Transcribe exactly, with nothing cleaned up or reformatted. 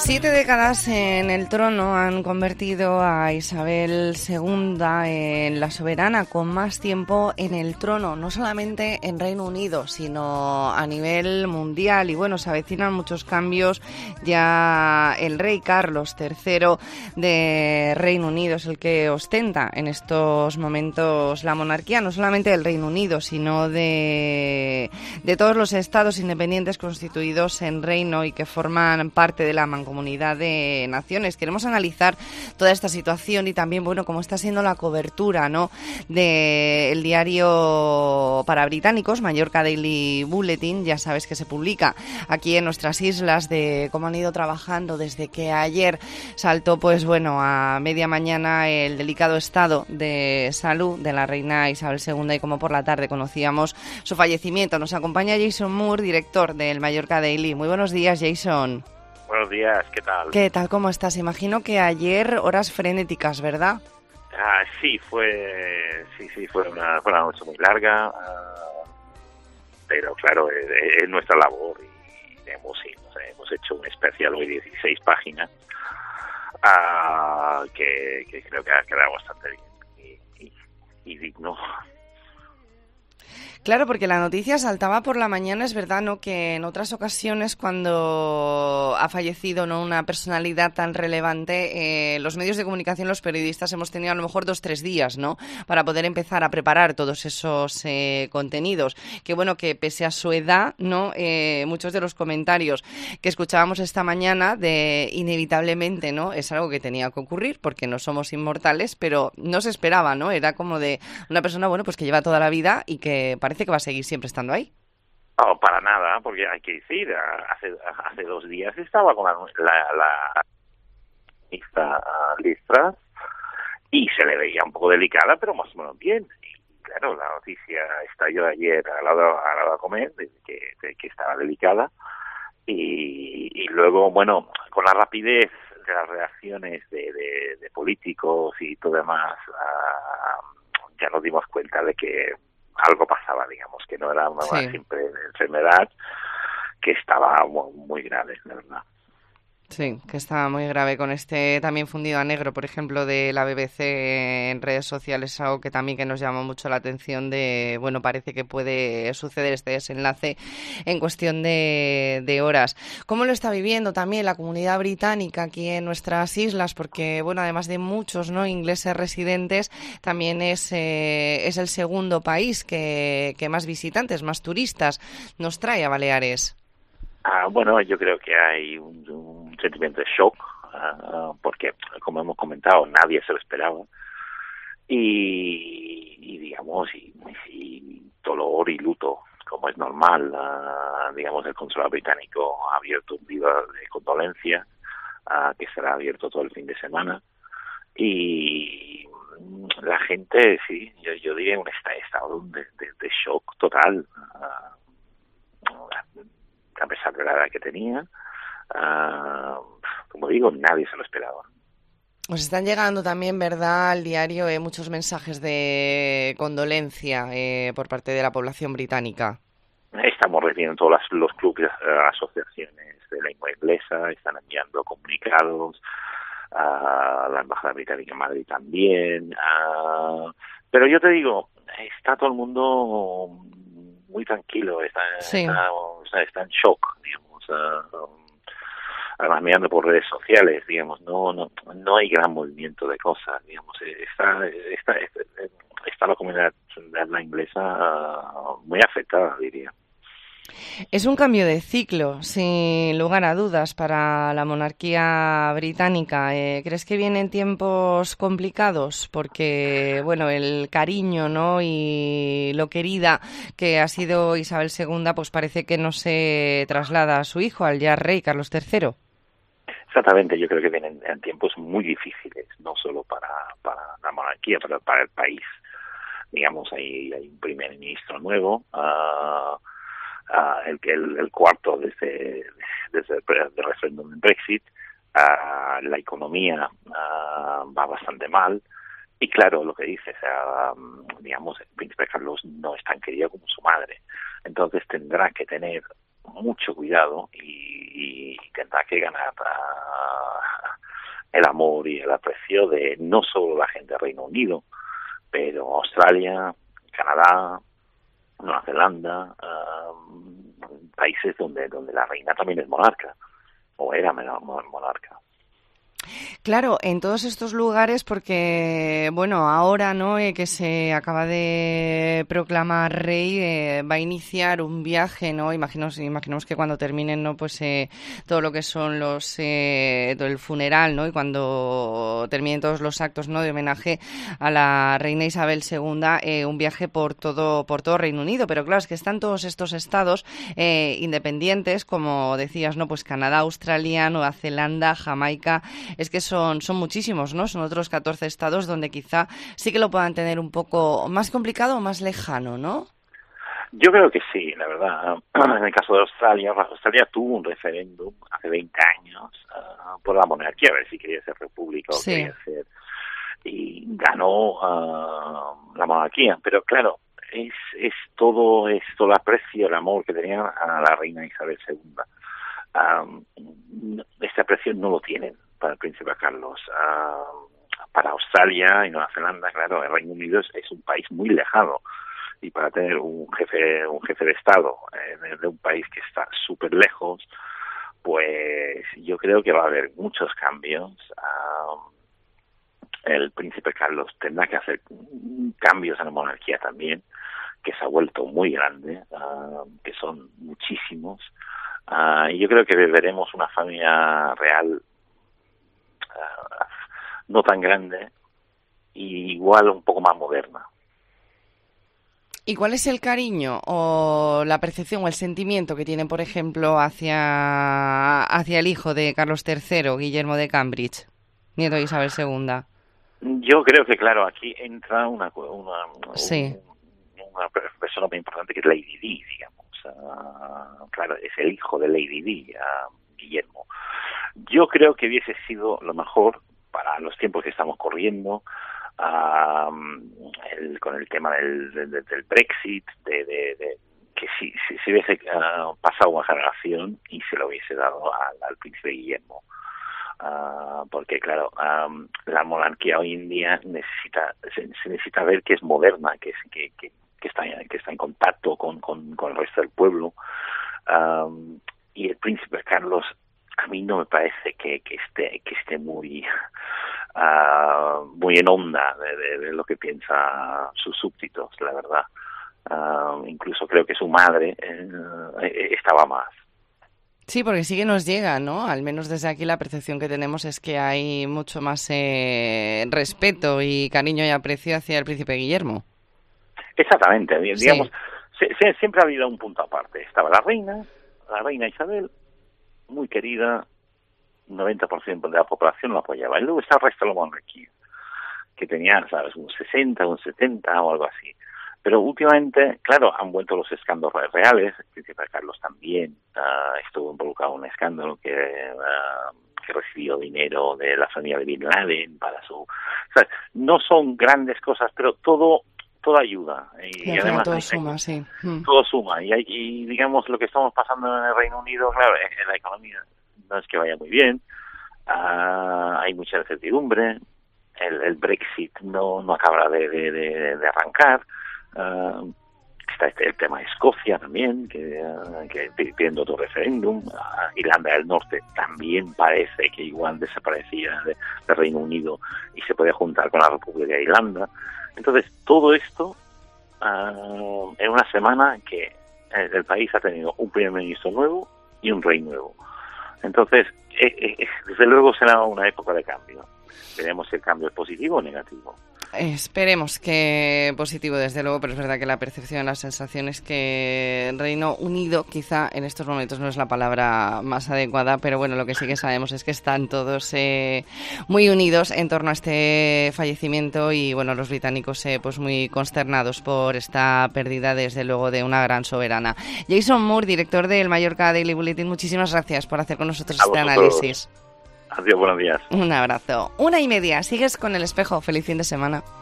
Siete décadas en el trono han convertido a Isabel segunda en la soberana con más tiempo en el trono, no solamente en Reino Unido, sino a nivel mundial. Y bueno, se avecinan muchos cambios. Ya el rey Carlos tercero de Reino Unido es el que ostenta en estos momentos la monarquía, no solamente del Reino Unido, sino de, de todos los estados independientes constituidos en Reino y que forman parte de la mancomunidad Comunidad de Naciones. Queremos analizar toda esta situación y también, bueno, cómo está siendo la cobertura, ¿no?, del diario para británicos, Mallorca Daily Bulletin. Ya sabes que se publica aquí en nuestras islas, de cómo han ido trabajando desde que ayer saltó, pues bueno, a media mañana el delicado estado de salud de la reina Isabel segunda y cómo por la tarde conocíamos su fallecimiento. Nos acompaña Jason Moore, director del Mallorca Daily. Muy buenos días, Jason. Buenos días, ¿qué tal? ¿Qué tal? ¿Cómo estás? Imagino que ayer horas frenéticas, ¿verdad? Ah, sí, fue sí, sí, fue una, fue una noche muy larga, uh, pero claro, es, es nuestra labor y hemos, sí, no sé, hemos hecho un especial hoy de dieciséis páginas uh, que, que creo que ha quedado bastante bien y, y, y digno. Claro, porque la noticia saltaba por la mañana, es verdad, ¿no?, que en otras ocasiones cuando ha fallecido, ¿no?, una personalidad tan relevante, eh, los medios de comunicación, los periodistas hemos tenido a lo mejor dos, tres días, ¿no?, para poder empezar a preparar todos esos eh, contenidos. Que bueno, que pese a su edad, ¿no?, eh, muchos de los comentarios que escuchábamos esta mañana de inevitablemente, ¿no?, es algo que tenía que ocurrir porque no somos inmortales, pero no se esperaba, ¿no? Era como de una persona, bueno, pues que lleva toda la vida y que parece Parece que va a seguir siempre estando ahí. No, para nada, porque hay que decir, hace hace dos días estaba con la la, la esta Liz Truss y se le veía un poco delicada, pero más o menos bien. Y claro, la noticia estalló ayer al lado, al lado a comer de que, de que estaba delicada y, y luego, bueno, con la rapidez de las reacciones de, de, de políticos y todo demás, uh, ya nos dimos cuenta de que algo pasaba, digamos, que no era una sí. simple enfermedad, que estaba muy, muy grave, la verdad. Sí, que estaba muy grave, con este también fundido a negro, por ejemplo, de la B B C en redes sociales, algo que también que nos llamó mucho la atención de, bueno, parece que puede suceder este desenlace en cuestión de, de horas. ¿Cómo lo está viviendo también la comunidad británica aquí en nuestras islas? Porque, bueno, además de muchos, ¿no?, ingleses residentes, también es, eh, es el segundo país que, que más visitantes, más turistas nos trae a Baleares. Ah, bueno, yo creo que hay un, un sentimiento de shock, uh, porque, como hemos comentado, nadie se lo esperaba. Y, y digamos, y, y dolor y luto, como es normal. Uh, digamos, el consulado británico ha abierto un video de condolencia, uh, que será abierto todo el fin de semana. Y la gente, sí, yo, yo diría un estado de, de, de shock total. Uh, a pesar de la edad que tenía, uh, como digo, nadie se lo esperaba. Os están llegando también, ¿verdad?, al diario eh, muchos mensajes de condolencia eh, por parte de la población británica. Estamos recibiendo todos los, los clubes, uh, asociaciones de lengua inglesa, están enviando comunicados, uh, la Embajada Británica en Madrid también, uh, pero yo te digo, está todo el mundo muy tranquilo, está, sí. está, está, está en shock, digamos, uh, además mirando por redes sociales, digamos, no no no hay gran movimiento de cosas, digamos, está está está, está la comunidad de habla inglesa uh, muy afectada, diría. Es un cambio de ciclo, sin lugar a dudas, para la monarquía británica. Eh, ¿Crees que vienen tiempos complicados? Porque, bueno, el cariño, ¿no?, y lo querida que ha sido Isabel segunda, pues parece que no se traslada a su hijo, al ya rey Carlos tercero. Exactamente, yo creo que vienen en tiempos muy difíciles, no solo para, para la monarquía, pero para el país. Digamos, hay, hay un primer ministro nuevo, uh, Uh, el, el, el cuarto desde, desde el, el referéndum del Brexit, uh, la economía uh, va bastante mal y claro, lo que dices, uh, digamos, el príncipe Carlos no es tan querido como su madre, entonces tendrá que tener mucho cuidado y, y tendrá que ganar uh, el amor y el aprecio de no solo la gente del Reino Unido, pero Australia, Canadá, Nueva Zelanda, uh, países donde donde la reina también es monarca, o era monarca. Claro, en todos estos lugares, porque, bueno, ahora, ¿no?, eh, que se acaba de proclamar rey, eh, va a iniciar un viaje, ¿no? Imaginemos, imaginemos que cuando terminen, ¿no?, pues eh, todo lo que son los, eh, todo el funeral, ¿no?, y cuando terminen todos los actos, ¿no?, de homenaje a la reina Isabel segunda, eh, un viaje por todo, por todo Reino Unido. Pero claro, es que están todos estos estados eh, independientes, como decías, ¿no?, pues Canadá, Australia, Nueva Zelanda, Jamaica. Es que son, son muchísimos, ¿no? Son otros catorce estados donde quizá sí que lo puedan tener un poco más complicado o más lejano, ¿no? Yo creo que sí, la verdad. En el caso de Australia, Australia tuvo un referéndum hace veinte años uh, por la monarquía, a ver si quería ser república o sí. quería ser... Y ganó uh, la monarquía. Pero claro, es, es todo esto, el aprecio, el amor que tenían a la reina Isabel segunda. Um, este aprecio no lo tienen para el príncipe Carlos. Uh, para Australia y Nueva Zelanda, claro, el Reino Unido es, es un país muy lejano, y para tener un jefe un jefe de Estado eh, de, de un país que está súper lejos, pues yo creo que va a haber muchos cambios. Uh, el príncipe Carlos tendrá que hacer cambios en la monarquía también, que se ha vuelto muy grande, uh, que son muchísimos. Uh, y yo creo que veremos una familia real Uh, no tan grande y igual un poco más moderna. ¿Y cuál es el cariño o la percepción o el sentimiento que tienen, por ejemplo, hacia hacia el hijo de Carlos tercero, Guillermo de Cambridge, nieto de Isabel segunda? Yo creo que, claro, aquí entra una una, sí. un, una persona muy importante que es Lady Di, digamos. Uh, claro, es el hijo de Lady Di, uh, Guillermo. Yo creo que hubiese sido lo mejor para los tiempos que estamos corriendo, uh, el, con el tema del, del, del Brexit, de, de, de que si, si, si hubiese uh, pasado una generación y se lo hubiese dado al, al príncipe Guillermo. Uh, porque claro, um, la monarquía hoy en día necesita se, se necesita ver que es moderna, que es, que, que, que está que está en contacto con, con, con el resto del pueblo. Um, y el príncipe Carlos, a mí no me parece que, que esté que esté muy uh, muy en onda de, de, de lo que piensa sus súbditos, la verdad. Uh, incluso creo que su madre eh, estaba más. Sí, porque sí que nos llega, ¿no? Al menos desde aquí la percepción que tenemos es que hay mucho más eh, respeto y cariño y aprecio hacia el príncipe Guillermo. Exactamente, digamos, sí. se, se, siempre ha habido un punto aparte. Estaba la reina, la reina Isabel, muy querida, noventa por ciento de la población lo apoyaba. Y luego está el resto de la monarquía, que tenía, ¿sabes?, un sesenta, un setenta o algo así. Pero últimamente, claro, han vuelto los escándalos reales. El príncipe Carlos también uh, estuvo involucrado en un escándalo que, uh, que recibió dinero de la familia de Bin Laden para su... O sea, no son grandes cosas, pero todo todo ayuda. Y, claro, y además todo hay, suma, sí. Todo suma. Y, hay, y digamos, lo que estamos pasando en el Reino Unido, claro, en la economía no es que vaya muy bien. Uh, hay mucha incertidumbre. El, el Brexit no, no acaba de, de, de, de arrancar. Uh, está este, el tema de Escocia también, que, uh, que pidiendo otro referéndum. Uh, Irlanda del Norte también parece que igual desaparecía de, de Reino Unido y se puede juntar con la República de Irlanda. Entonces, todo esto uh, en una semana que el, el país ha tenido un primer ministro nuevo y un rey nuevo. Entonces, eh, eh, desde luego será una época de cambio. Veremos si el cambio es positivo o negativo. Esperemos que positivo, desde luego, pero es verdad que la percepción, la sensación es que el Reino Unido quizá en estos momentos no es la palabra más adecuada, pero bueno, lo que sí que sabemos es que están todos eh, muy unidos en torno a este fallecimiento y bueno, los británicos eh, pues muy consternados por esta pérdida, desde luego, de una gran soberana. Jason Moore, director del Mallorca Daily Bulletin, muchísimas gracias por hacer con nosotros a este vosotros. análisis. Adiós, buenos días. Un abrazo. Una y media. Sigues con El Espejo. Feliz fin de semana.